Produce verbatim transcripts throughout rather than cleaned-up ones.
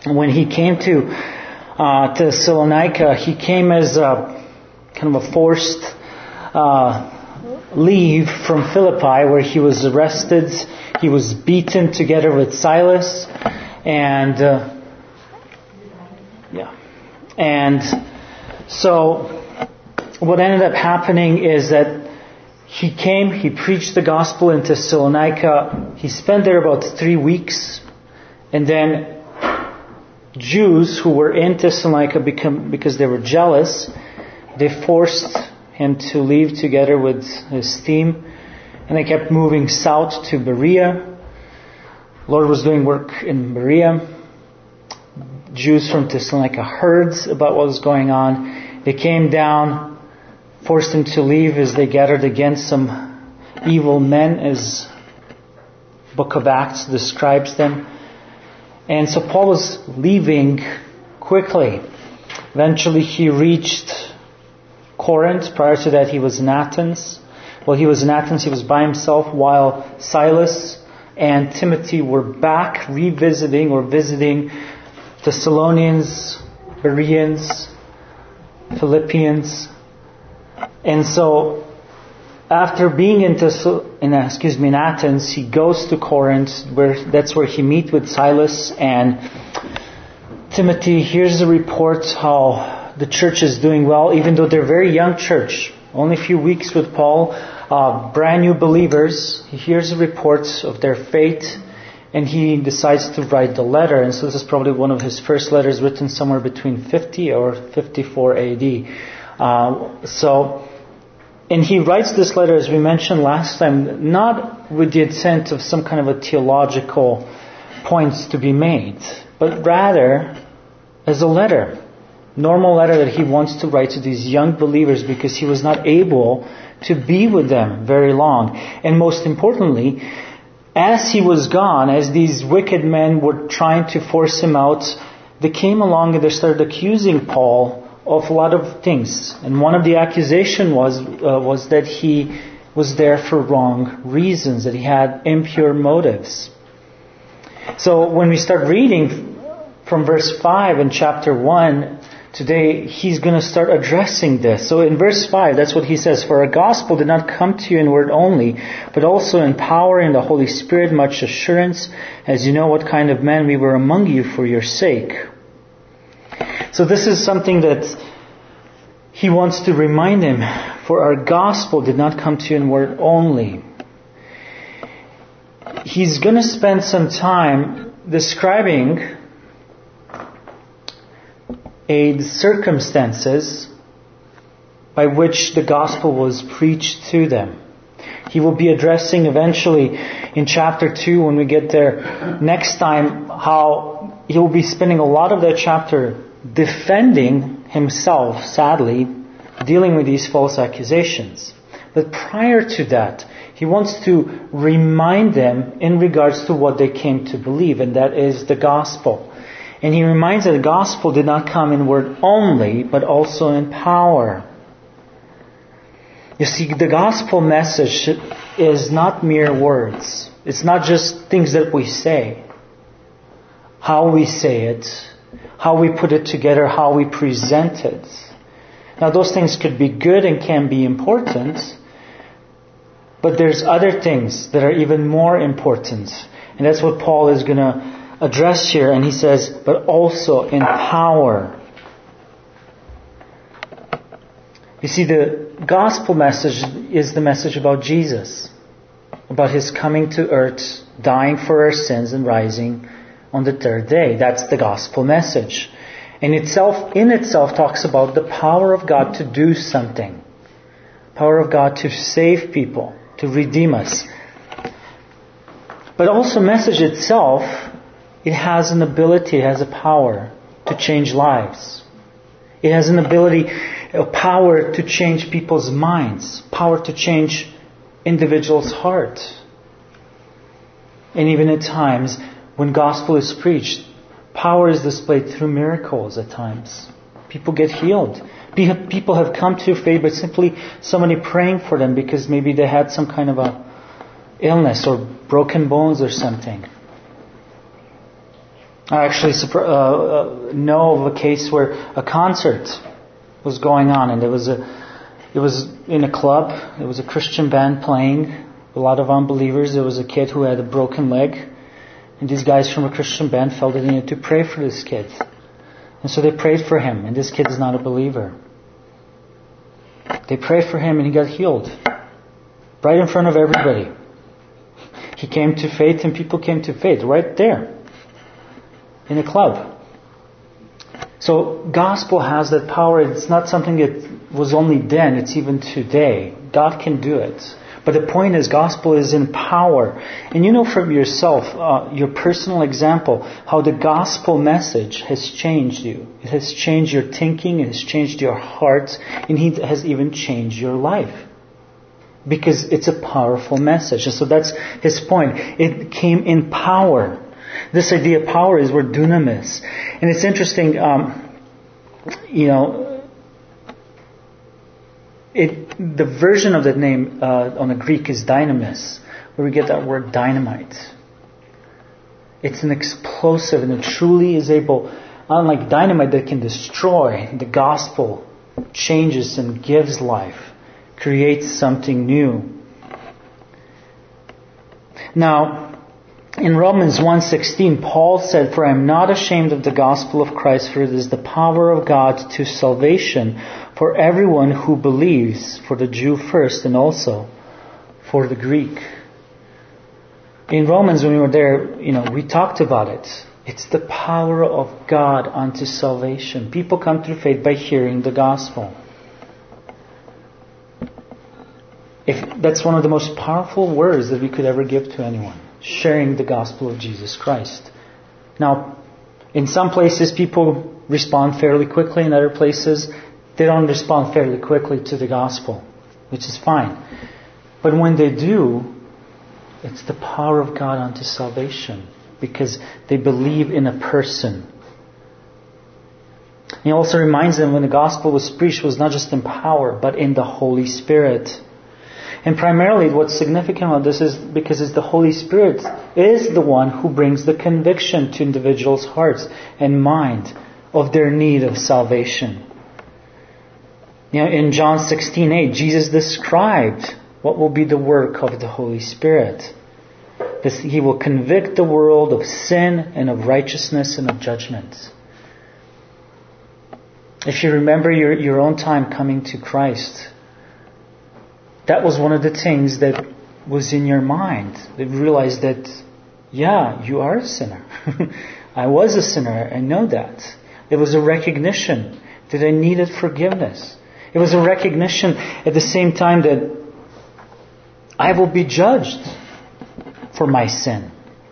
when he came to uh, Thessalonica, he came as a kind of a forced uh, leave from Philippi, where he was arrested. He was beaten together with Silas, and uh, yeah, and so what ended up happening is that he came, he preached the gospel in Thessalonica. He spent there about three weeks, and then Jews who were in Thessalonica, become, because they were jealous, they forced him to leave together with his team, and they kept moving south to Berea. The Lord was doing work in Berea. Jews from Thessalonica heard about what was going on. They came down, forced him to leave as they gathered against some evil men, as Book of Acts describes them. And so Paul was leaving quickly. Eventually he reached Corinth. Prior to that he was in Athens. While he was in Athens, he was by himself, while Silas and Timothy were back revisiting or visiting Thessalonians, Bereans, Philippians. And so after being in, Thessal- in, excuse me, in Athens, he goes to Corinth, where that's where he meets with Silas and Timothy. Here's the report how the church is doing well, even though they're a very young church. Only a few weeks with Paul, uh, brand new believers. He hears the reports of their faith, and he decides to write the letter. And so this is probably one of his first letters, written somewhere between fifty or fifty-four A D. Uh, so, and he writes this letter, as we mentioned last time, not with the intent of some kind of a theological points to be made, but rather as a letter. Normal letter that he wants to write to these young believers, because he was not able to be with them very long. And most importantly, as he was gone, as these wicked men were trying to force him out, they came along and they started accusing Paul of a lot of things. And one of the accusations was uh, was that he was there for wrong reasons, that he had impure motives. So when we start reading from verse five in chapter one, today he's going to start addressing this. So in verse five, that's what he says: "For our gospel did not come to you in word only, but also in power, in the Holy Spirit, much assurance, as you know what kind of men we were among you for your sake." So this is something that he wants to remind him. For our gospel did not come to you in word only. He's going to spend some time describing a circumstances by which the gospel was preached to them. He will be addressing eventually in chapter two, when we get there next time, how he will be spending a lot of that chapter defending himself, sadly, dealing with these false accusations. But prior to that, he wants to remind them in regards to what they came to believe, and that is the gospel. And he reminds that the gospel did not come in word only, but also in power. You see, the gospel message is not mere words. It's not just things that we say. How we say it, how we put it together, how we present it. Now those things could be good and can be important, but there's other things that are even more important. And that's what Paul is going to address here. And he says, but also in power. You see, the gospel message is the message about Jesus, about His coming to earth, dying for our sins and rising on the third day. That's the gospel message. And itself, in itself, talks about the power of God to do something. Power of God to save people, to redeem us. But also message itself, it has an ability, it has a power to change lives. It has an ability, a power to change people's minds, power to change individuals' hearts. And even at times, when gospel is preached, power is displayed through miracles at times. People get healed. People have come to faith by simply somebody praying for them because maybe they had some kind of a illness or broken bones or something. I actually uh, uh, know of a case where a concert was going on, and there was a, it was in a club. It was a Christian band playing. A lot of unbelievers. There was a kid who had a broken leg, and these guys from a Christian band felt that they needed to pray for this kid, and so they prayed for him. And this kid is not a believer. They prayed for him, and he got healed right in front of everybody. He came to faith, and people came to faith right there in a club. So gospel has that power. It's not something that was only then, it's even today. God can do it. But the point is, gospel is in power. And you know from yourself, uh, your personal example, how the gospel message has changed you. It has changed your thinking, it has changed your heart, and it has even changed your life. Because it's a powerful message. And so that's his point. It came in power. This idea of power is word dunamis. And it's interesting, um, you know, it the version of that name uh, on the Greek is dynamis, where we get that word dynamite. It's an explosive, and it truly is able, unlike dynamite that can destroy, the gospel changes and gives life, creates something new. Now, in Romans one sixteen, Paul said, "For I am not ashamed of the gospel of Christ, for it is the power of God to salvation for everyone who believes, for the Jew first and also for the Greek." In Romans, when we were there, you know, we talked about it. It's the power of God unto salvation. People come through faith by hearing the gospel. If that's one of the most powerful words that we could ever give to anyone. Sharing the gospel of Jesus Christ. Now, in some places people respond fairly quickly. In other places, they don't respond fairly quickly to the gospel, which is fine. But when they do, it's the power of God unto salvation, because they believe in a person. He also reminds them when the gospel was preached, it was not just in power, but in the Holy Spirit. And primarily what's significant about this is because it's the Holy Spirit is the one who brings the conviction to individuals' hearts and mind of their need of salvation. You know, in John sixteen eight, Jesus described what will be the work of the Holy Spirit. This, He will convict the world of sin and of righteousness and of judgment. If you remember your, your own time coming to Christ, that was one of the things that was in your mind. That realized that, yeah, you are a sinner. I was a sinner. I know that. It was a recognition that I needed forgiveness. It was a recognition at the same time that I will be judged for my sin.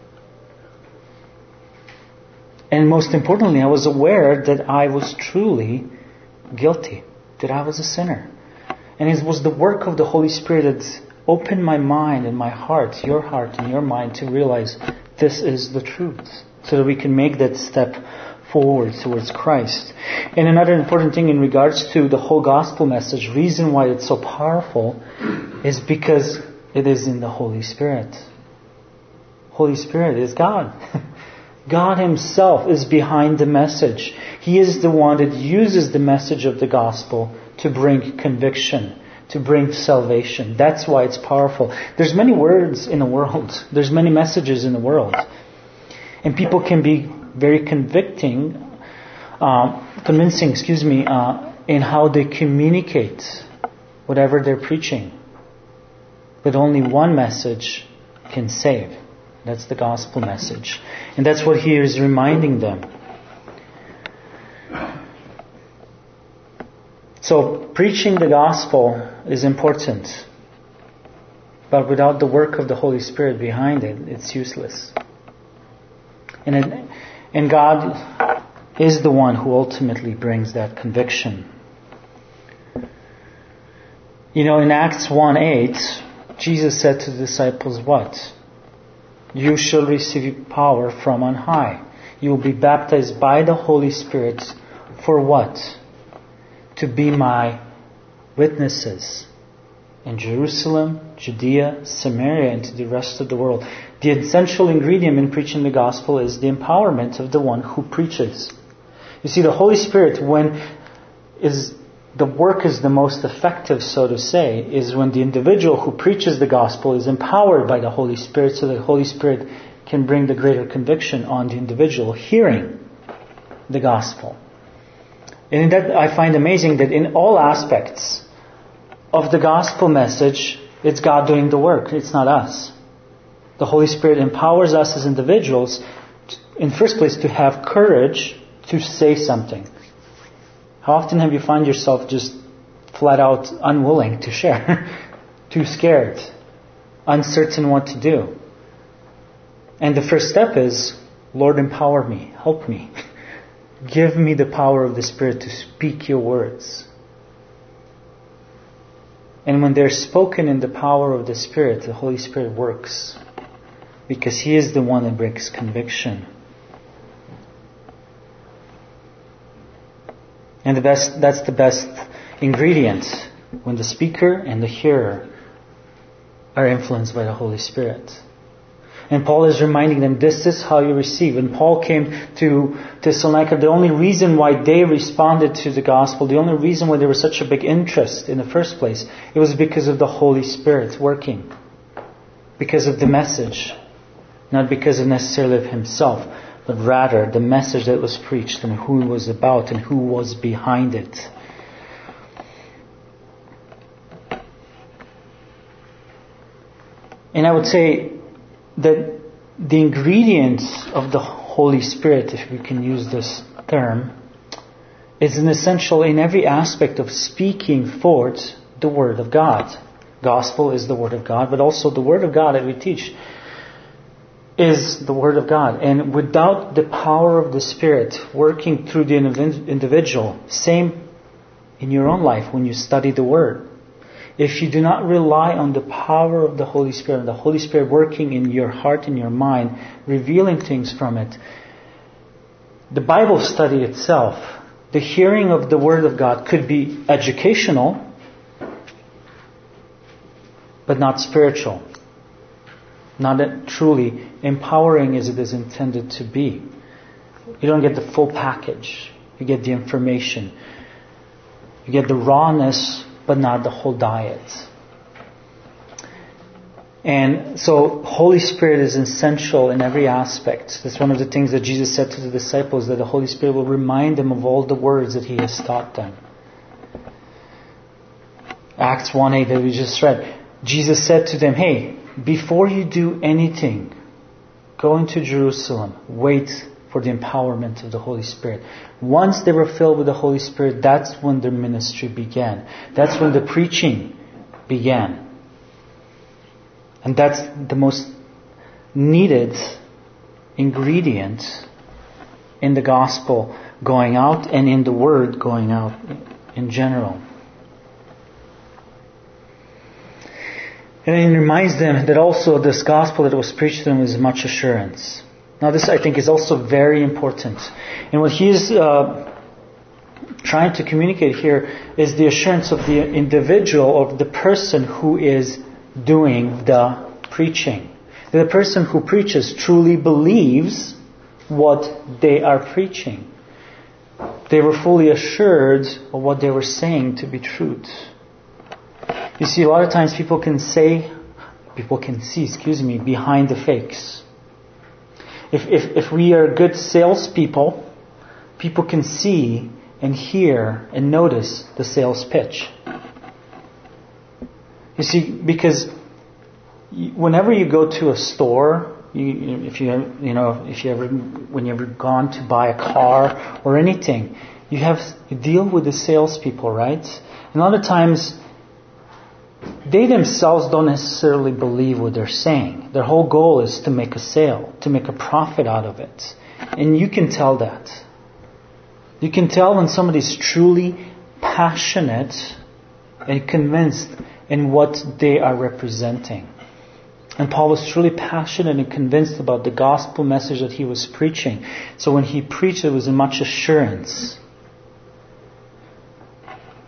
And most importantly, I was aware that I was truly guilty, that I was a sinner. And it was the work of the Holy Spirit that opened my mind and my heart, your heart and your mind, to realize this is the truth, so that we can make that step forward towards Christ. And another important thing in regards to the whole gospel message, reason why it's so powerful, is because it is in the Holy Spirit. Holy Spirit is God. God Himself is behind the message. He is the one that uses the message of the gospel to bring conviction, to bring salvation. That's why it's powerful. There's many words in the world. There's many messages in the world. And people can be very convicting, uh, convincing, excuse me, uh, in how they communicate whatever they're preaching. But only one message can save. That's the gospel message. And that's what He is reminding them. So, preaching the gospel is important. But without the work of the Holy Spirit behind it, it's useless. And, it, and God is the one who ultimately brings that conviction. You know, in Acts one eight, Jesus said to the disciples what? You shall receive power from on high. You will be baptized by the Holy Spirit for what? To be my witnesses in Jerusalem, Judea, Samaria, and to the rest of the world. The essential ingredient in preaching the gospel is the empowerment of the one who preaches. You see, the Holy Spirit, when is the work is the most effective, so to say, is when the individual who preaches the gospel is empowered by the Holy Spirit, so that the Holy Spirit can bring the greater conviction on the individual hearing the gospel. And that I find amazing that in all aspects of the gospel message, it's God doing the work. It's not us. The Holy Spirit empowers us as individuals, in the first place, to have courage to say something. How often have you found yourself just flat out unwilling to share? Too scared, uncertain what to do. And the first step is, Lord, empower me, help me. Give me the power of the Spirit to speak your words. And when they're spoken in the power of the Spirit, the Holy Spirit works. Because He is the one that brings conviction. And the best, that's the best ingredient, when the speaker and the hearer are influenced by the Holy Spirit. And Paul is reminding them, this is how you receive. When Paul came to Thessalonica, the only reason why they responded to the gospel, the only reason why there was such a big interest in the first place, it was because of the Holy Spirit working. Because of the message. Not because of necessarily of himself, but rather the message that was preached and who it was about and who was behind it. And I would say that the ingredients of the Holy Spirit, if we can use this term, is an essential in every aspect of speaking forth the Word of God. Gospel is the Word of God, but also the Word of God that we teach is the Word of God. And without the power of the Spirit working through the individual, same in your own life when you study the Word. If you do not rely on the power of the Holy Spirit, the Holy Spirit working in your heart and your mind, revealing things from it, the Bible study itself, the hearing of the Word of God could be educational, but not spiritual. Not truly empowering as it is intended to be. You don't get the full package. You get the information. You get the rawness, but not the whole diet. And so Holy Spirit is essential in every aspect. That's one of the things that Jesus said to the disciples, that the Holy Spirit will remind them of all the words that He has taught them. Acts one eight that we just read. Jesus said to them, hey, before you do anything, go into Jerusalem, wait for the empowerment of the Holy Spirit. Once they were filled with the Holy Spirit, that's when their ministry began. That's when the preaching began. And that's the most needed ingredient in the gospel going out and in the Word going out in general. And it reminds them that also this gospel that was preached to them is much assurance. Now this, I think, is also very important. And what he is uh, trying to communicate here is the assurance of the individual, of the person who is doing the preaching. The person who preaches truly believes what they are preaching. They were fully assured of what they were saying to be truth. You see, a lot of times people can say, people can see, excuse me, behind the fakes. If if, if we are good salespeople, people can see and hear and notice the sales pitch. You see, because whenever you go to a store, you, if you you know if you ever when you ever gone to buy a car or anything, you have you deal with the salespeople, right? And a lot of times, they themselves don't necessarily believe what they're saying. Their whole goal is to make a sale, to make a profit out of it. And you can tell that. You can tell when somebody's truly passionate and convinced in what they are representing. And Paul was truly passionate and convinced about the gospel message that he was preaching. So when he preached, it was in much assurance.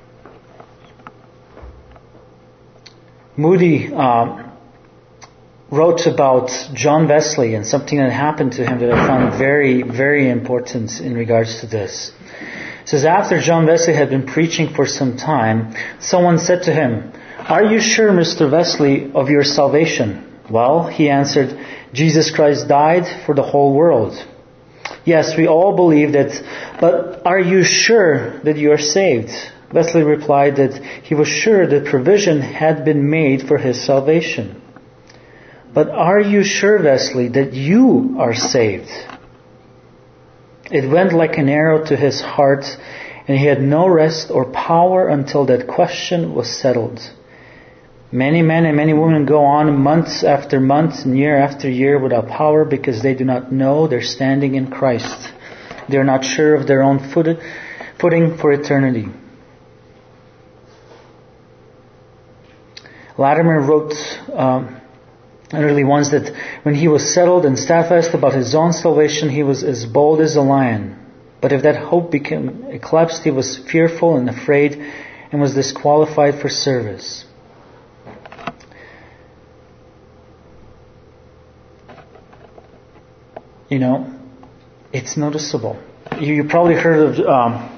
Moody um, wrote about John Wesley and something that happened to him that I found very, very important in regards to this. It says, after John Wesley had been preaching for some time, someone said to him, "Are you sure, Mister Wesley, of your salvation?" "Well," he answered, "Jesus Christ died for the whole world." "Yes, we all believe that, but are you sure that you are saved?" Wesley replied that he was sure that provision had been made for his salvation. "But are you sure, Wesley, that you are saved?" It went like an arrow to his heart, and he had no rest or power until that question was settled. Many men and many women go on months after months and year after year without power because they do not know their standing in Christ. They are not sure of their own footing for eternity. Latimer wrote um, early once that when he was settled and steadfast about his own salvation, he was as bold as a lion. But if that hope became eclipsed, he was fearful and afraid and was disqualified for service. You know, it's noticeable. You, you probably heard of um,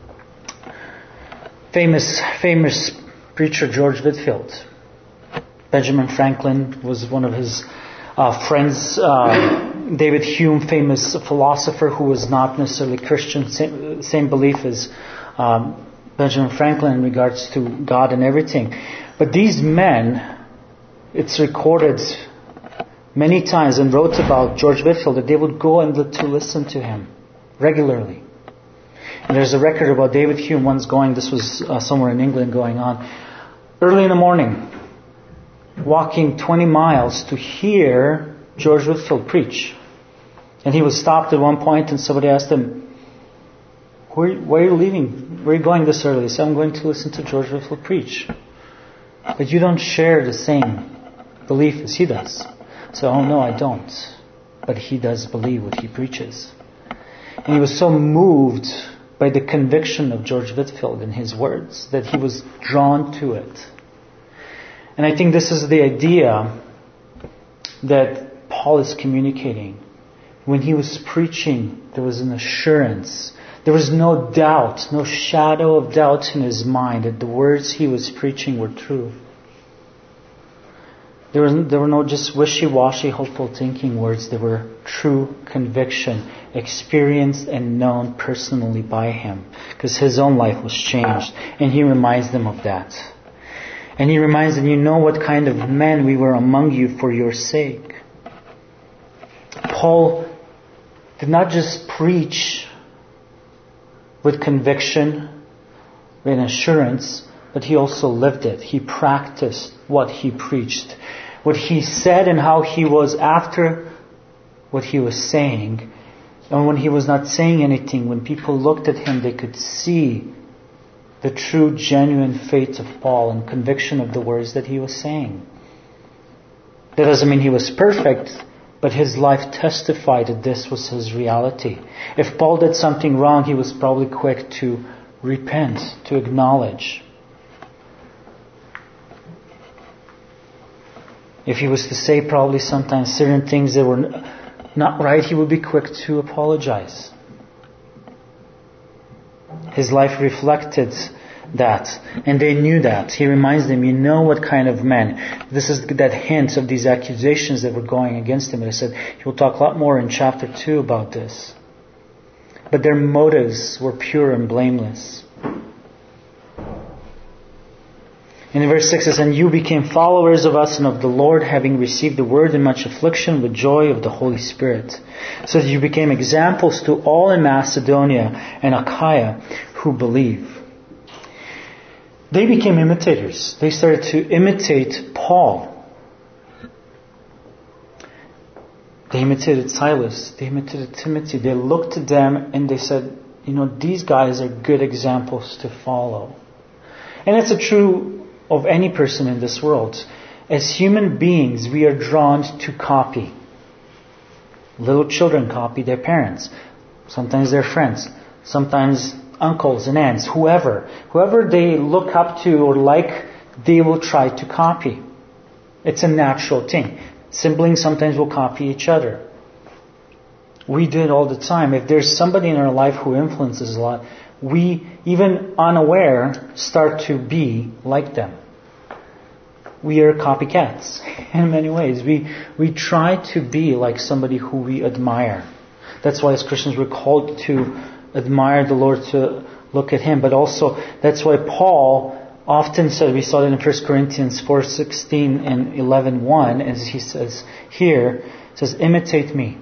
famous famous preacher George Whitefield. Benjamin Franklin was one of his uh, friends. Uh, David Hume, famous philosopher who was not necessarily Christian, same, same belief as um, Benjamin Franklin in regards to God and everything. But these men, it's recorded many times and wrote about George Whitefield that they would go and to listen to him regularly. And there's a record about David Hume once going, this was uh, somewhere in England going on, early in the morning, walking twenty miles to hear George Whitefield preach. And he was stopped at one point and somebody asked him, Where, why are you leaving? Where are you going this early? He said, "I'm going to listen to George Whitefield preach." "But you don't share the same belief as he does." So, "Oh no, I don't. But he does believe what he preaches." And he was so moved by the conviction of George Whitefield in his words that he was drawn to it. And I think this is the idea that Paul is communicating. When he was preaching, there was an assurance. There was no doubt, no shadow of doubt in his mind that the words he was preaching were true. There, was, there were no just wishy-washy, hopeful thinking words. They were true conviction, experienced and known personally by him, because his own life was changed. And he reminds them of that. And he reminds them, you know what kind of men we were among you for your sake. Paul did not just preach with conviction, with assurance, but he also lived it. He practiced what he preached. What he said and how he was after what he was saying. And when he was not saying anything, when people looked at him, they could see the true, genuine faith of Paul and conviction of the words that he was saying. That doesn't mean he was perfect, but his life testified that this was his reality. If Paul did something wrong, he was probably quick to repent, to acknowledge. If he was to say probably sometimes certain things that were not right, he would be quick to apologize. His life reflected that, and they knew that. He reminds them, you know what kind of men. This is that hint of these accusations that were going against him. And I said, he will talk a lot more in chapter two about this. But their motives were pure and blameless. And in verse six it says, "And you became followers of us and of the Lord, having received the word in much affliction with joy of the Holy Spirit. So that you became examples to all in Macedonia and Achaia who believe." They became imitators. They started to imitate Paul. They imitated Silas. They imitated Timothy. They looked at them and they said, you know, these guys are good examples to follow. And it's a true of any person in this world. As human beings, we are drawn to copy. Little children copy their parents. Sometimes their friends. Sometimes uncles and aunts. Whoever. Whoever they look up to or like, they will try to copy. It's a natural thing. Siblings sometimes will copy each other. We do it all the time. If there's somebody in our life who influences a lot, we, even unaware, start to be like them. We are copycats in many ways. We we try to be like somebody who we admire. That's why as Christians we're called to admire the Lord, to look at Him. But also that's why Paul often said, we saw it in First Corinthians four sixteen and eleven one, as he says here, says, imitate me.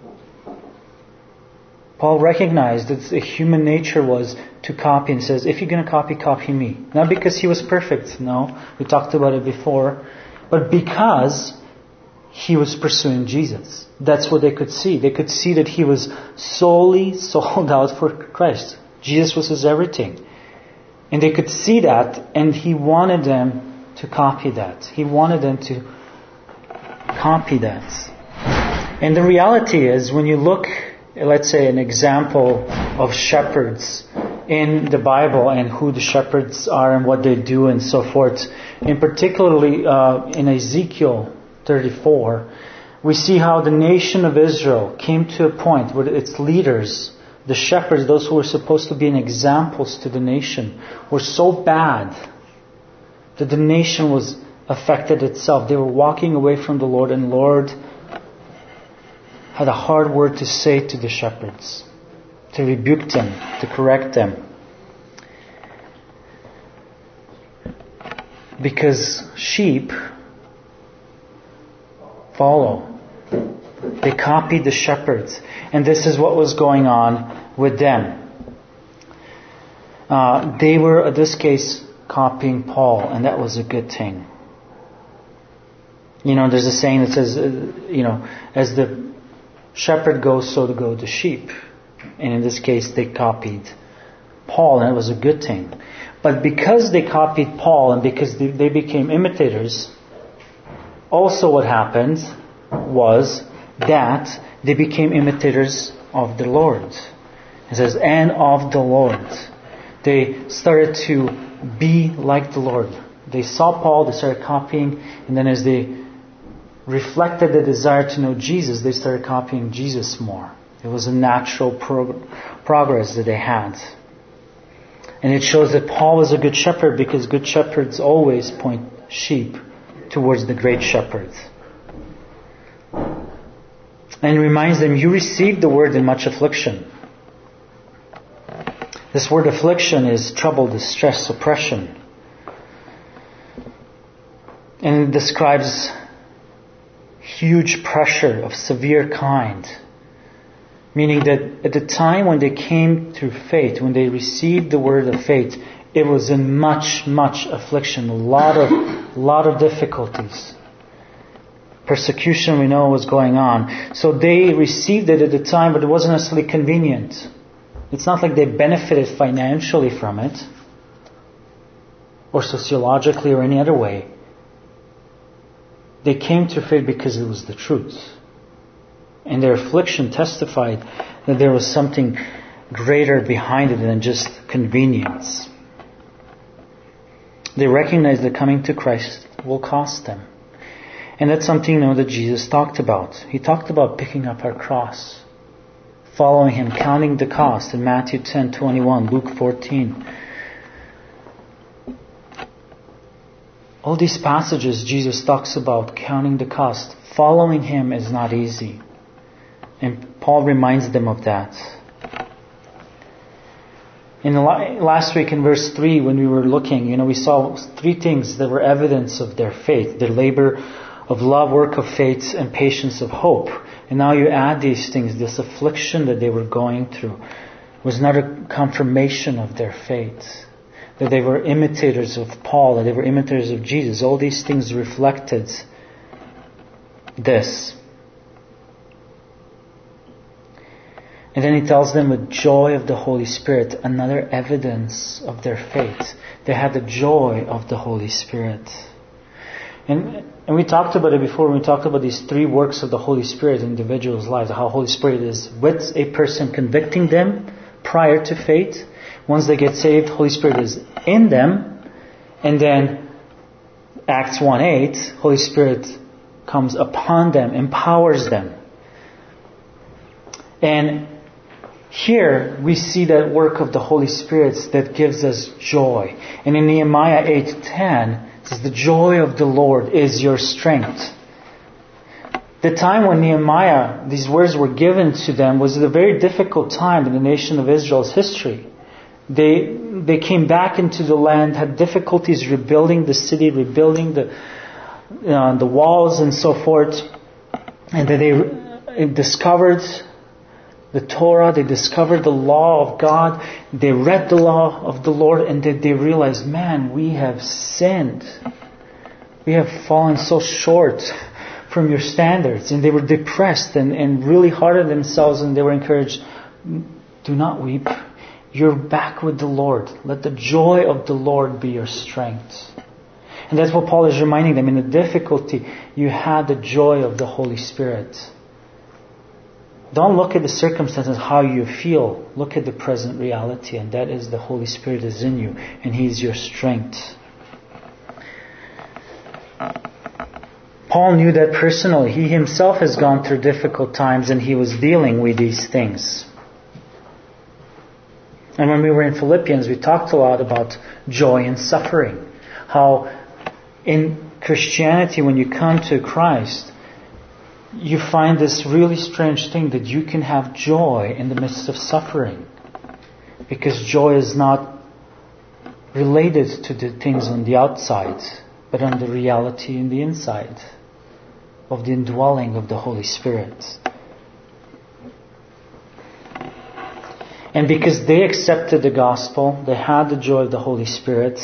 Paul recognized that the human nature was to copy, and says, if you're going to copy, copy me. Not because he was perfect, no, we talked about it before, but because he was pursuing Jesus. That's what they could see. They could see that he was solely sold out for Christ. Jesus was his everything. And they could see that, and he wanted them to copy that. He wanted them to copy that. And the reality is, when you look, let's say, an example of shepherds in the Bible and who the shepherds are and what they do and so forth, and particularly uh, in Ezekiel thirty-four, we see how the nation of Israel came to a point where its leaders, the shepherds, those who were supposed to be an examples to the nation, were so bad that the nation was affected itself. They were walking away from the Lord, and the Lord had a hard word to say to the shepherds, to rebuke them, to correct them. Because sheep follow. They copied the shepherds. And this is what was going on with them. Uh, they were, in this case, copying Paul, and that was a good thing. You know, there's a saying that says, uh, you know, as the shepherd goes, so to go the sheep. And in this case, they copied Paul, and it was a good thing. But because they copied Paul, and because they, they became imitators, also what happened was that they became imitators of the Lord. It says, and of the Lord. They started to be like the Lord. They saw Paul, they started copying, and then as they reflected the desire to know Jesus, they started copying Jesus more. It was a natural prog- progress that they had. And it shows that Paul was a good shepherd, because good shepherds always point sheep towards the great shepherd. And reminds them, you received the word in much affliction. This word affliction is trouble, distress, oppression. And it describes huge pressure of severe kind. Meaning that at the time when they came through faith, when they received the word of faith, it was in much, much affliction, a lot of, lot of difficulties. Persecution, we know, was going on. So they received it at the time, but it wasn't necessarily convenient. It's not like they benefited financially from it, or sociologically, or any other way. They came to faith because it was the truth. And their affliction testified that there was something greater behind it than just convenience. They recognized that coming to Christ will cost them. And that's something, you know, that Jesus talked about. He talked about picking up our cross, following Him, counting the cost in Matthew ten twenty-one, Luke fourteen. All these passages, Jesus talks about counting the cost. Following Him is not easy. And Paul reminds them of that. In the last week in verse three, when we were looking, you know, we saw three things that were evidence of their faith. Their labor of love, work of faith, and patience of hope. And now you add these things, this affliction that they were going through was another confirmation of their faith. That they were imitators of Paul, that they were imitators of Jesus. All these things reflected this. And then he tells them with joy of the Holy Spirit, another evidence of their faith. They had the joy of the Holy Spirit. And and we talked about it before when we talked about these three works of the Holy Spirit in individuals' lives. How Holy Spirit is with a person, convicting them prior to faith. Once they get saved, Holy Spirit is in them. And then Acts one eight, Holy Spirit comes upon them, empowers them. And here we see that work of the Holy Spirit that gives us joy. And in Nehemiah eight ten, it says, the joy of the Lord is your strength. The time when Nehemiah, these words were given to them, was a very difficult time in the nation of Israel's history. They they came back into the land, had difficulties rebuilding the city, rebuilding the uh, the walls and so forth. And then they discovered the Torah, they discovered the law of God, they read the law of the Lord, and then they realized, man, we have sinned. We have fallen so short from your standards. And they were depressed and, and really hard on themselves, and they were encouraged, do not weep. You're back with the Lord. Let the joy of the Lord be your strength. And that's what Paul is reminding them. In the difficulty, you had the joy of the Holy Spirit. Don't look at the circumstances, how you feel. Look at the present reality, and that is the Holy Spirit is in you, and He is your strength. Paul knew that personally. He himself has gone through difficult times, and he was dealing with these things. And when we were in Philippians, we talked a lot about joy and suffering. How in Christianity, when you come to Christ, you find this really strange thing that you can have joy in the midst of suffering. Because joy is not related to the things on the outside, but on the reality in the inside of the indwelling of the Holy Spirit. And because they accepted the gospel, they had the joy of the Holy Spirit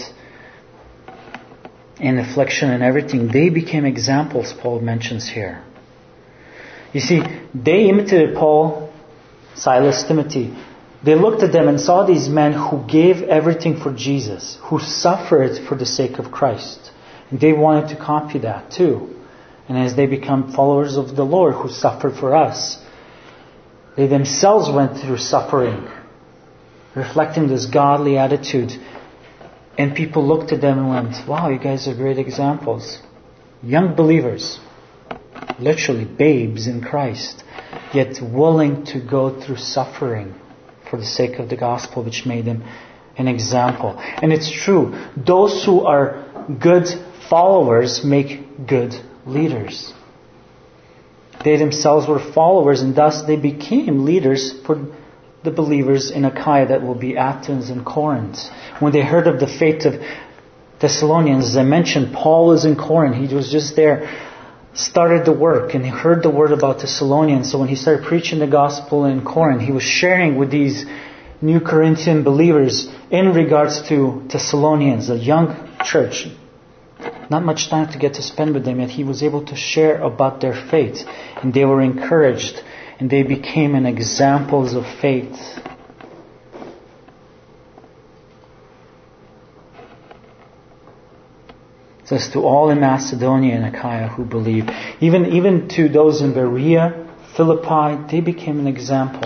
in affliction and everything, they became examples, Paul mentions here. You see, they imitated Paul, Silas, Timothy. They looked at them and saw these men who gave everything for Jesus, who suffered for the sake of Christ. And they wanted to copy that too. And as they become followers of the Lord who suffered for us, they themselves went through suffering, reflecting this godly attitude. And people looked at them and went, wow, you guys are great examples. Young believers, literally babes in Christ, yet willing to go through suffering for the sake of the gospel, which made them an example. And it's true, those who are good followers make good leaders. They themselves were followers, and thus they became leaders for the believers in Achaia that will be Athens and Corinth. When they heard of the fate of Thessalonians, as I mentioned, Paul was in Corinth. He was just there, started the work, and he heard the word about Thessalonians. So when he started preaching the gospel in Corinth, he was sharing with these new Corinthian believers in regards to Thessalonians, a young church. Not much time to get to spend with them, yet he was able to share about their faith. And they were encouraged, and they became an examples of faith. It says, to all in Macedonia and Achaia who believe, even, even to those in Berea, Philippi, they became an example.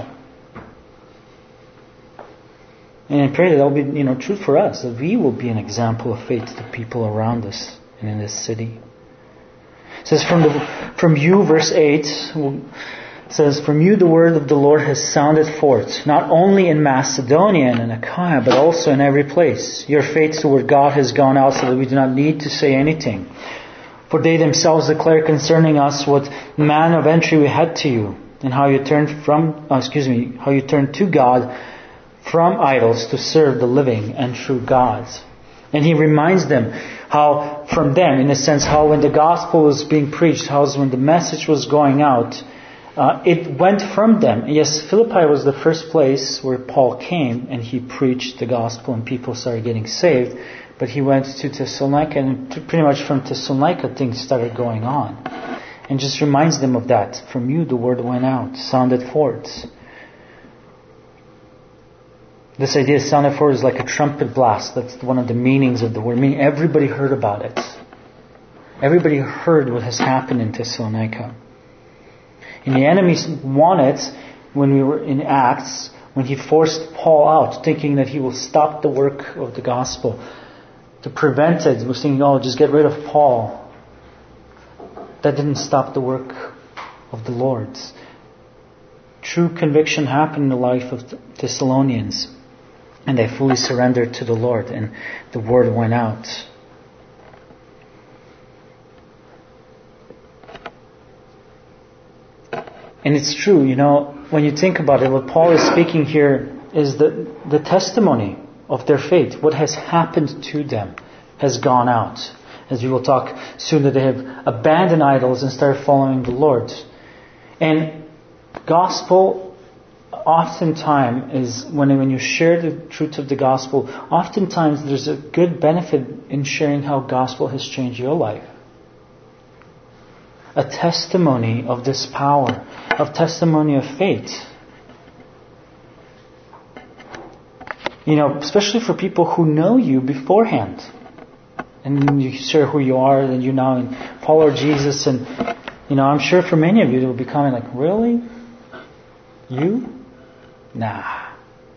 And I pray that that will be, you know, true for us, that we will be an example of faith to people around us and in this city. It says, from the from you, verse eight, it says, from you the word of the Lord has sounded forth, not only in Macedonia and in Achaia, but also in every place. Your faith toward God has gone out so that we do not need to say anything. For they themselves declare concerning us what manner of entry we had to you, and how you turned from, oh, excuse me, how you turned to God from idols to serve the living and true God. And he reminds them how from them, in a sense, how when the gospel was being preached, how when the message was going out, uh, it went from them. Yes, Philippi was the first place where Paul came and he preached the gospel and people started getting saved. But he went to Thessalonica, and pretty much from Thessalonica things started going on. And just reminds them of that. From you the word went out, sounded forth. This idea sounded forth is like a trumpet blast. That's one of the meanings of the word. Meaning everybody heard about it. Everybody heard what has happened in Thessalonica. And the enemies wanted, when we were in Acts, when he forced Paul out, thinking that he will stop the work of the gospel, to prevent it, was thinking, oh, just get rid of Paul. that didn't stop the work of the Lord. True conviction happened in the life of the Thessalonians, and they fully surrendered to the Lord, and the word went out. And it's true, you know, when you think about it, what Paul is speaking here is the, the testimony of their faith. What has happened to them has gone out. As we will talk soon, that they have abandoned idols and started following the Lord. And gospel, oftentimes, is when, when you share the truth of the gospel, oftentimes there's a good benefit in sharing how gospel has changed your life. A testimony of this power, of testimony of faith. You know, especially for people who know you beforehand. And you share who you are, and you now follow Jesus. And, you know, I'm sure for many of you, it will be coming like, really? You? Nah.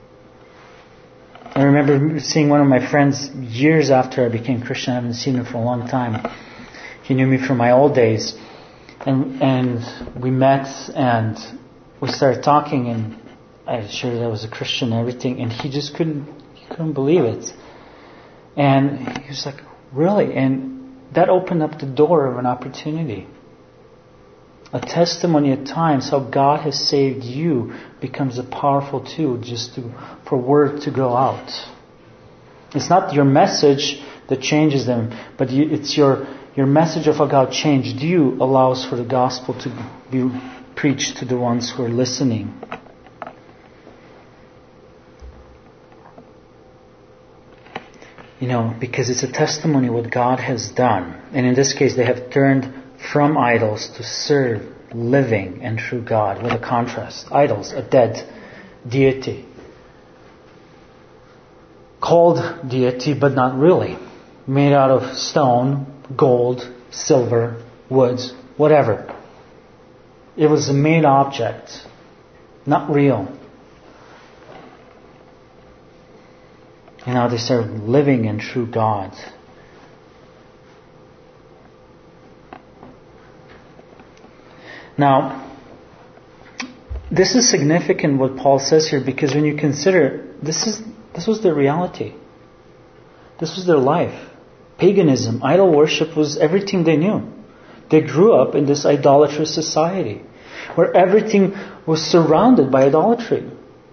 I remember seeing one of my friends years after I became Christian. I haven't seen him for a long time. He knew me from my old days. And and we met and we started talking, and I shared that I was a Christian and everything, and he just couldn't he couldn't believe it. And he was like, really? And that opened up the door of an opportunity. A testimony at times how God has saved you becomes a powerful tool just to for word to go out. It's not your message that changes them, but you, it's your Your message of how God changed you allows for the gospel to be preached to the ones who are listening. You know, because it's a testimony of what God has done. And in this case, they have turned from idols to serve living and true God. What a contrast. Idols, a dead deity. Called deity, but not really. Made out of stone, gold, silver, woods, whatever. It was a made object, not real. And now they started living in true God. Now, this is significant what Paul says here, because when you consider, this is this was their reality. This was their life. Paganism, idol worship was everything they knew. They grew up in this idolatrous society where everything was surrounded by idolatry.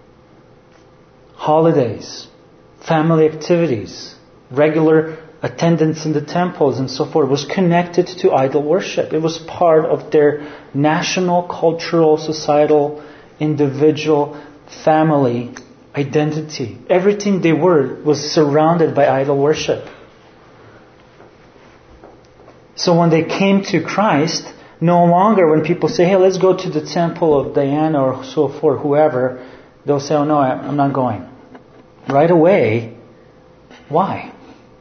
Holidays, family activities, regular attendance in the temples and so forth was connected to idol worship. It was part of their national, cultural, societal, individual, family identity. Everything they were was surrounded by idol worship. So when they came to Christ, no longer when people say, hey, let's go to the temple of Diana or so forth, whoever, they'll say, oh no, I'm not going. Right away. Why?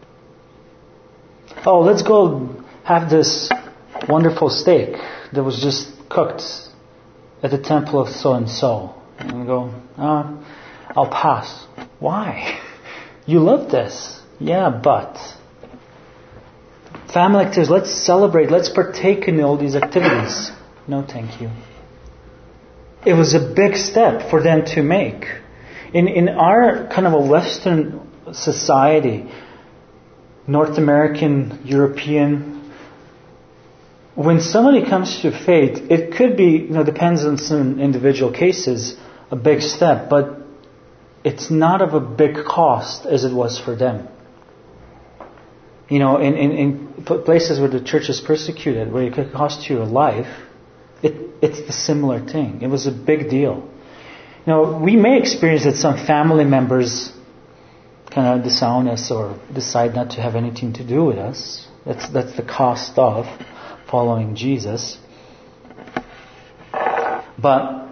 Oh, let's go have this wonderful steak that was just cooked at the temple of so-and-so. And we go, oh, I'll pass. Why? You love this. Yeah, but... family activities, let's celebrate, let's partake in all these activities. No, thank you. It was a big step for them to make. In in our kind of a Western society, North American, European, when somebody comes to faith, it could be, you know, depends on some individual cases, a big step, but it's not of a big cost as it was for them. You know, in, in, in places where the church is persecuted, where it could cost you a life, it, it's the similar thing. It was a big deal. You know, we may experience that some family members kind of disown us or decide not to have anything to do with us. That's that's the cost of following Jesus. But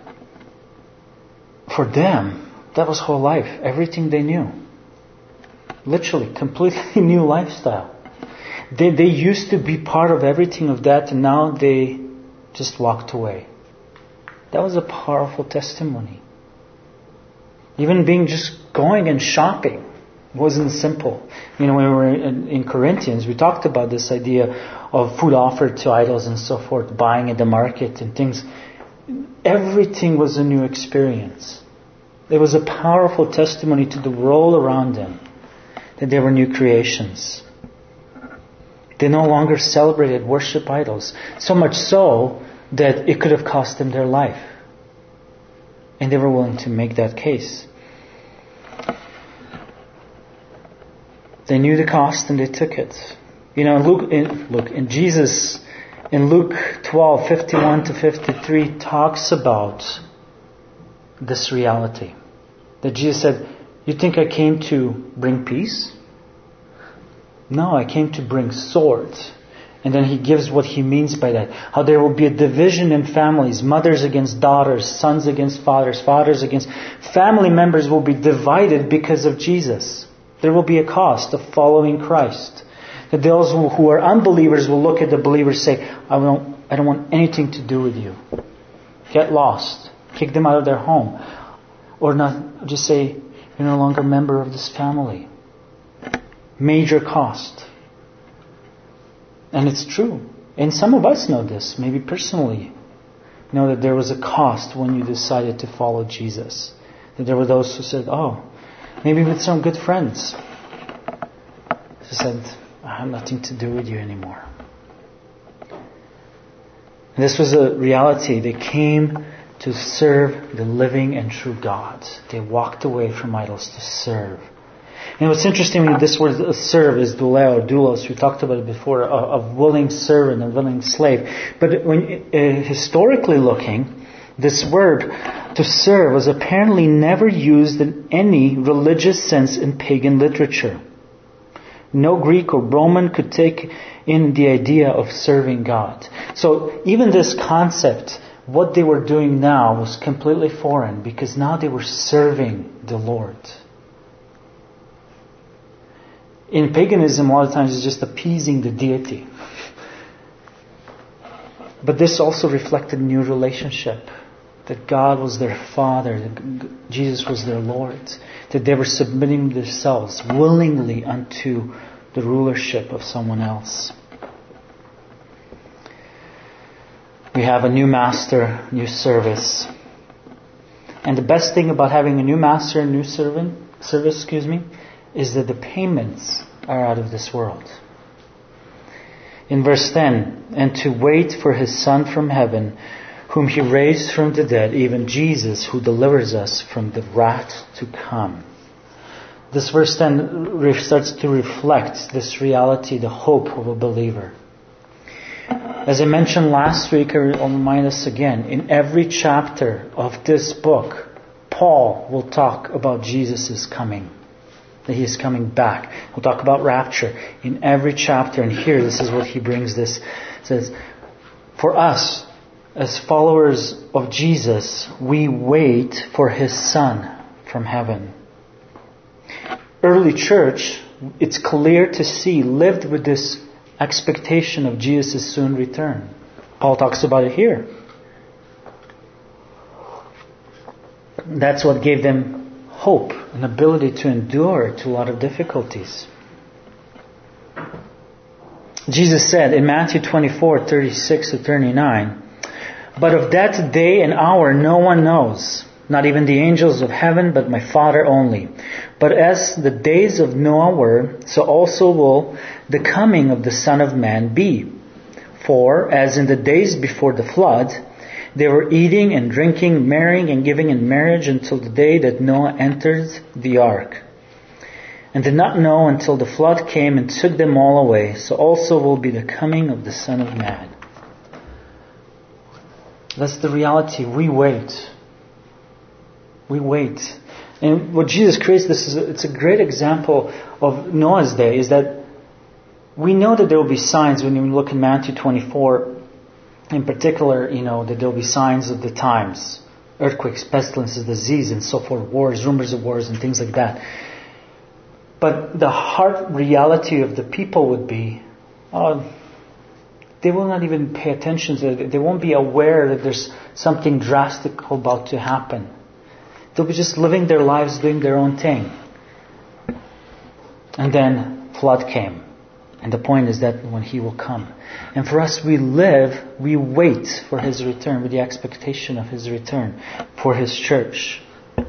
for them, that was whole life. Everything they knew. Literally, completely new lifestyle. They they used to be part of everything of that, and now they just walked away. That was a powerful testimony. Even being just going and shopping It wasn't simple. You know, when we were in, in Corinthians, we talked about this idea of food offered to idols and so forth, buying at the market and things. Everything was a new experience. It was a powerful testimony to the world around them that they were new creations. They no longer celebrated worship idols, so much so that it could have cost them their life. And they were willing to make that case. They knew the cost and they took it. You know, Luke, in, Luke, in Jesus, in Luke twelve, fifty-one to fifty-three, talks about this reality. That Jesus said, you think I came to bring peace? No, I came to bring swords. And then he gives what he means by that. How there will be a division in families. Mothers against daughters. Sons against fathers. Fathers against... Family members will be divided because of Jesus. There will be a cost of following Christ. That those who, who are unbelievers will look at the believers and say, I don't, I don't want anything to do with you. Get lost. Kick them out of their home. Or not, just say, you're no longer a member of this family. Major cost. And it's true. And some of us know this, maybe personally. Know that there was a cost when you decided to follow Jesus. That there were those who said, oh, maybe with some good friends. Who said, I have nothing to do with you anymore. And this was a reality. They came to serve the living and true God. They walked away from idols to serve. And what's interesting, this word serve is douleo, doulos. We talked about it before, a, a willing servant, a willing slave. But when uh, historically looking, this word to serve was apparently never used in any religious sense in pagan literature. No Greek or Roman could take in the idea of serving God. So even this concept, what they were doing now, was completely foreign, because now they were serving the Lord. In paganism, a lot of times it's just appeasing the deity. But this also reflected a new relationship. That God was their Father, that Jesus was their Lord. That they were submitting themselves willingly unto the rulership of someone else. We have a new master, new service. And the best thing about having a new master and new servant, service, excuse me, is that the payments are out of this world. In verse ten, and to wait for His Son from heaven, whom He raised from the dead, even Jesus, who delivers us from the wrath to come. This verse ten starts to reflect this reality, the hope of a believer. As I mentioned last week, I'll remind us again, in every chapter of this book, Paul will talk about Jesus' coming. That He is coming back. We'll talk about rapture in every chapter. And here, this is what he brings this. It says, for us, as followers of Jesus, we wait for His Son from heaven. Early church, it's clear to see, lived with this expectation of Jesus' soon return. Paul talks about it here. That's what gave them hope, an ability to endure to a lot of difficulties. Jesus said in Matthew twenty-four, thirty-six to thirty-nine, but of that day and hour no one knows, not even the angels of heaven, but my Father only. But as the days of Noah were, so also will the coming of the Son of Man be. For as in the days before the flood, they were eating and drinking, marrying and giving in marriage until the day that Noah entered the ark, and did not know until the flood came and took them all away. So also will be the coming of the Son of Man. That's the reality. We wait. We wait. And what Jesus creates, this is a, it's a great example of Noah's day, is that we know that there will be signs when you look in Matthew twenty-four. In particular, you know, that there will be signs of the times. Earthquakes, pestilences, disease, and so forth. Wars, rumors of wars, and things like that. But the heart reality of the people would be, oh, they will not even pay attention to it. They won't be aware that there's something drastic about to happen. They'll be just living their lives, doing their own thing. And then flood came. And the point is that when He will come. And for us, we live, we wait for His return with the expectation of His return for His church.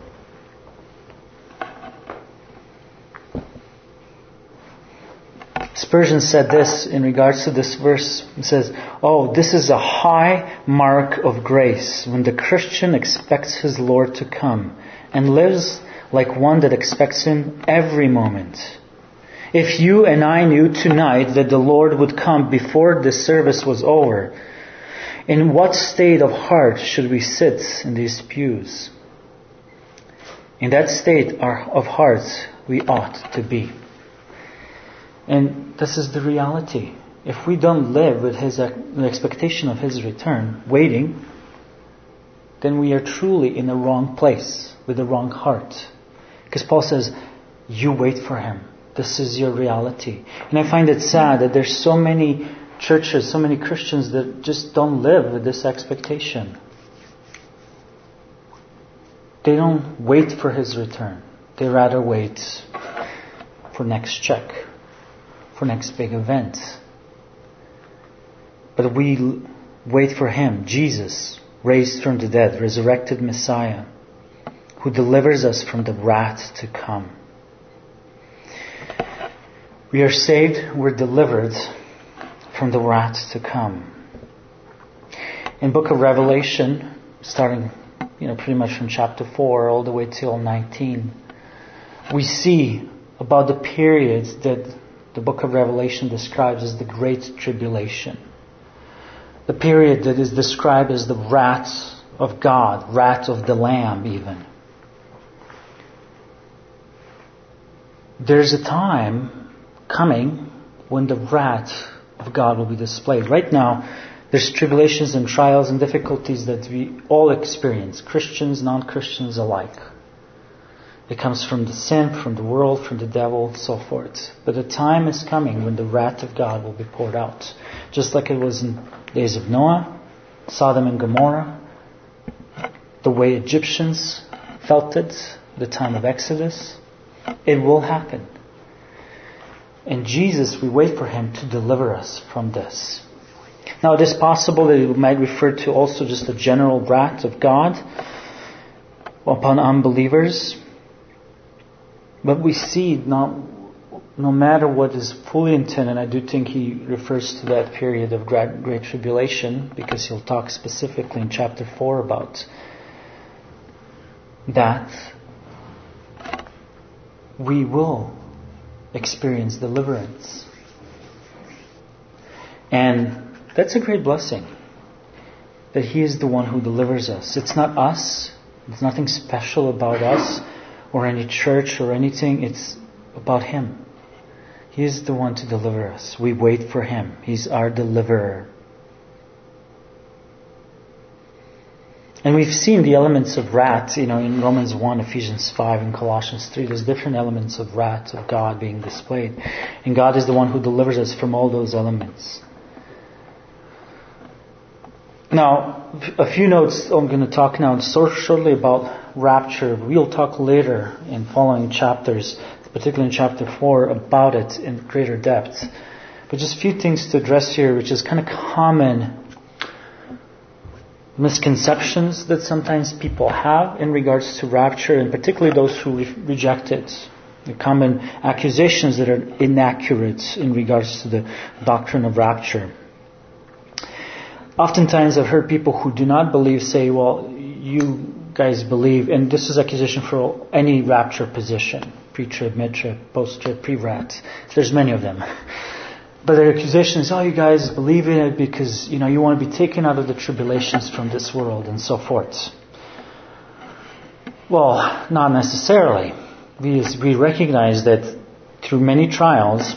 Spurgeon said this in regards to this verse. He says, "Oh, this is a high mark of grace when the Christian expects his Lord to come and lives like one that expects Him every moment. If you and I knew tonight that the Lord would come before the service was over, in what state of heart should we sit in these pews? In that state of heart we ought to be." And this is the reality. If we don't live with His the expectation of His return, waiting, then we are truly in the wrong place, with the wrong heart. Because Paul says, you wait for Him. This is your reality. And I find it sad that there's so many churches, so many Christians that just don't live with this expectation. They don't wait for His return. They rather wait for next check, for next big event. But we wait for Him, Jesus, raised from the dead, resurrected Messiah, who delivers us from the wrath to come. We are saved, we're delivered from the wrath to come. In Book of Revelation, starting, you know, pretty much from chapter four all the way till nineteen, we see about the period that the Book of Revelation describes as the Great Tribulation. The period that is described as the wrath of God, wrath of the Lamb even. There's a time coming when the wrath of God will be displayed. Right now, there's tribulations and trials and difficulties that we all experience, Christians, non-Christians alike. It comes from the sin, from the world, from the devil, so forth. But the time is coming when the wrath of God will be poured out. Just like it was in the days of Noah, Sodom and Gomorrah, the way Egyptians felt it, the time of Exodus. It will happen. And Jesus, we wait for Him to deliver us from this. Now, it is possible that it might refer to also just the general wrath of God upon unbelievers. But we see no, no matter what is fully intended, I do think he refers to that period of great, great tribulation, because he'll talk specifically in chapter four about that. We will experience deliverance. And that's a great blessing, that He is the one who delivers us. It's not us. There's nothing special about us or any church or anything. It's about Him. He is the one to deliver us. We wait for Him. He's our deliverer. And we've seen the elements of wrath, you know, in Romans one, Ephesians five, and Colossians three. There's different elements of wrath of God being displayed. And God is the one who delivers us from all those elements. Now, a few notes. I'm going to talk now so shortly about rapture. We'll talk later in following chapters, particularly in chapter four, about it in greater depth. But just a few things to address here, which is kind of common misconceptions that sometimes people have in regards to rapture, and particularly those who re- reject it. The common accusations that are inaccurate in regards to the doctrine of rapture. Oftentimes I've heard people who do not believe say, well, you guys believe, and this is accusation for any rapture position, pre-trib, mid-trib, post-trib, pre-rat. There's many of them. But their accusation is, oh, you guys believe in it because, you know, you want to be taken out of the tribulations from this world and so forth. Well, not necessarily. We, we recognize that through many trials,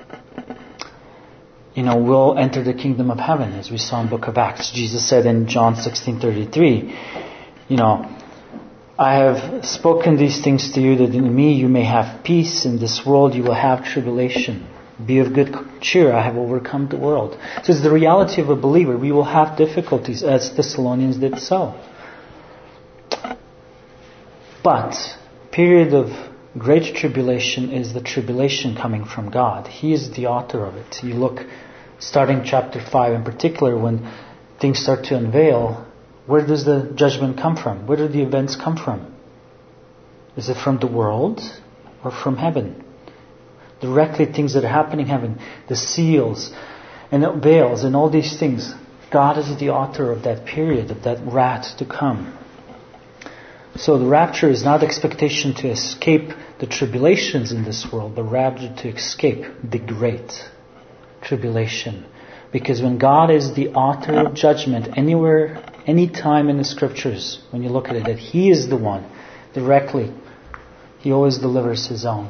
you know, we'll enter the kingdom of heaven, as we saw in the book of Acts. Jesus said in John sixteen thirty-three, you know, I have spoken these things to you that in me you may have peace. In this world you will have tribulation. Be of good cheer, I have overcome the world. So it's the reality of a believer. We will have difficulties, as Thessalonians did so. But period of Great tribulation is the tribulation coming from God. He is the author of it. You look, starting chapter five in particular, when things start to unveil, where does the judgment come from? Where do the events come from? Is it from the world or from heaven? Directly things that are happening in heaven, the seals and the veils and all these things. God is the author of that period, of that wrath to come. So the rapture is not expectation to escape the tribulations in this world, but rather to escape the great tribulation. Because when God is the author of judgment, anywhere, any time in the scriptures, when you look at it, that He is the one directly, He always delivers His own.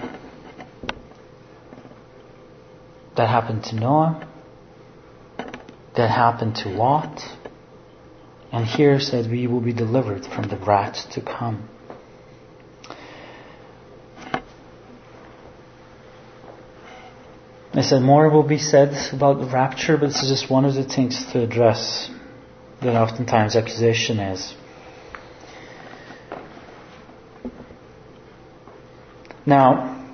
That happened to Noah. That happened to Lot. And here said we will be delivered from the wrath to come. I said more will be said about the rapture, but this is just one of the things to address that oftentimes accusation is. Now,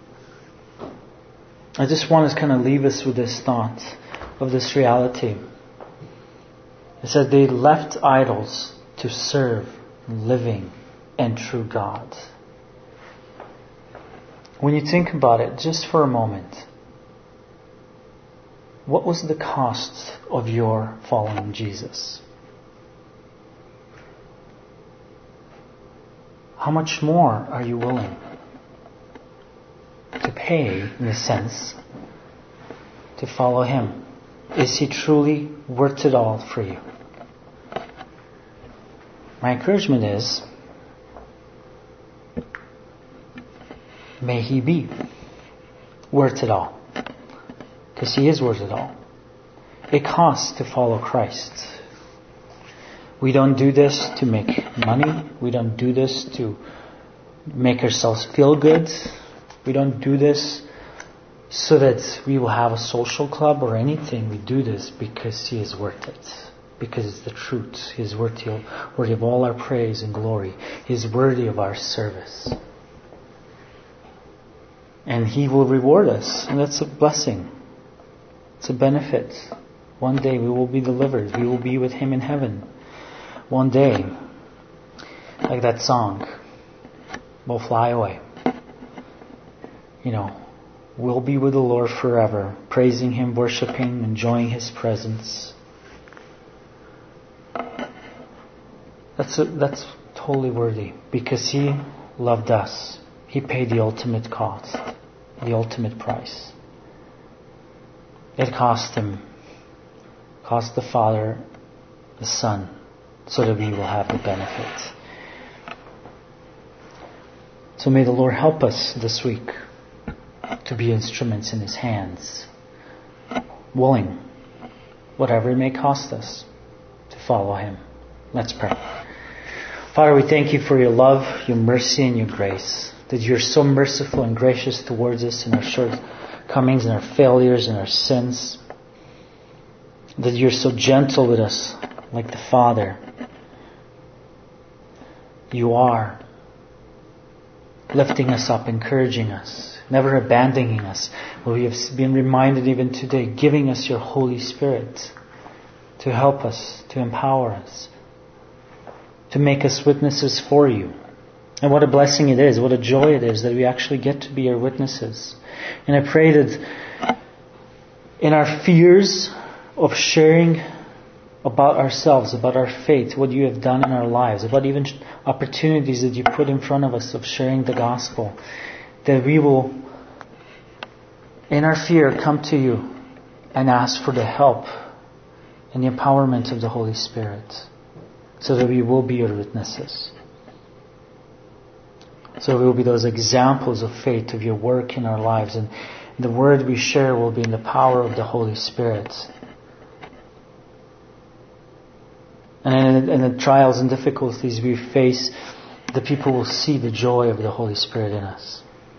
I just want to kind of leave us with this thought of this reality. It said they left idols to serve living and true God. When you think about it, just for a moment, what was the cost of your following Jesus? How much more are you willing to pay, in a sense, to follow Him? Is He truly worth it all for you? My encouragement is, may He be worth it all. Because He is worth it all. It costs to follow Christ. We don't do this to make money. We don't do this to make ourselves feel good. We don't do this so that we will have a social club or anything. We do this because He is worth it. Because it's the truth. He is worthy of, worthy of all our praise and glory. He is worthy of our service. And He will reward us. And that's a blessing. It's a benefit. One day we will be delivered. We will be with Him in heaven. One day, like that song, we'll fly away. You know, we'll be with the Lord forever, praising Him, worshiping, enjoying His presence. That's a, that's totally worthy, because He loved us. He paid the ultimate cost, the ultimate price. It cost Him, cost the Father, the Son, so that we will have the benefit. So may the Lord help us this week to be instruments in His hands, willing, whatever it may cost us, to follow Him. Let's pray. Father, we thank You for Your love, Your mercy, and Your grace. That You're so merciful and gracious towards us in our shortcomings and our failures and our sins. That You're so gentle with us, like the Father. You are lifting us up, encouraging us, never abandoning us. Well, we have been reminded even today, giving us Your Holy Spirit to help us, to empower us, to make us witnesses for You. And what a blessing it is, what a joy it is that we actually get to be Your witnesses. And I pray that in our fears of sharing about ourselves, about our faith, what You have done in our lives, about even opportunities that You put in front of us of sharing the gospel, that we will, in our fear, come to You and ask for the help and the empowerment of the Holy Spirit, so that we will be Your witnesses. So we will be those examples of faith, of Your work in our lives, and the word we share will be in the power of the Holy Spirit. And in the trials and difficulties we face, the people will see the joy of the Holy Spirit in us.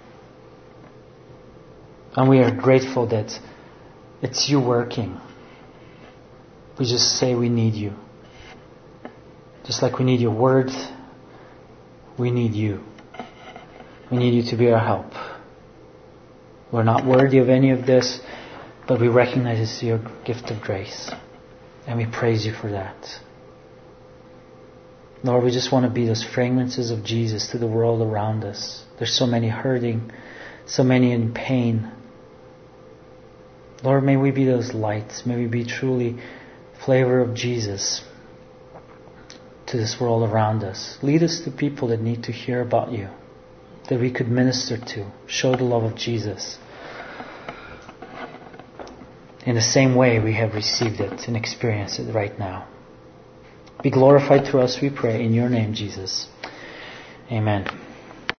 And we are grateful that it's You working. We just say we need You. Just like we need Your word, we need You. We need you to be our help. We're not worthy of any of this, but we recognize it's your gift of grace. And we praise you for that. Lord, we just want to be those fragrances of Jesus to the world around us. There's so many hurting, so many in pain. Lord, may we be those lights. May we be truly flavor of Jesus to this world around us. Lead us to people that need to hear about you, that we could minister to, show the love of Jesus in the same way we have received it and experienced it right now. Be glorified through us, we pray, in your name, Jesus. Amen.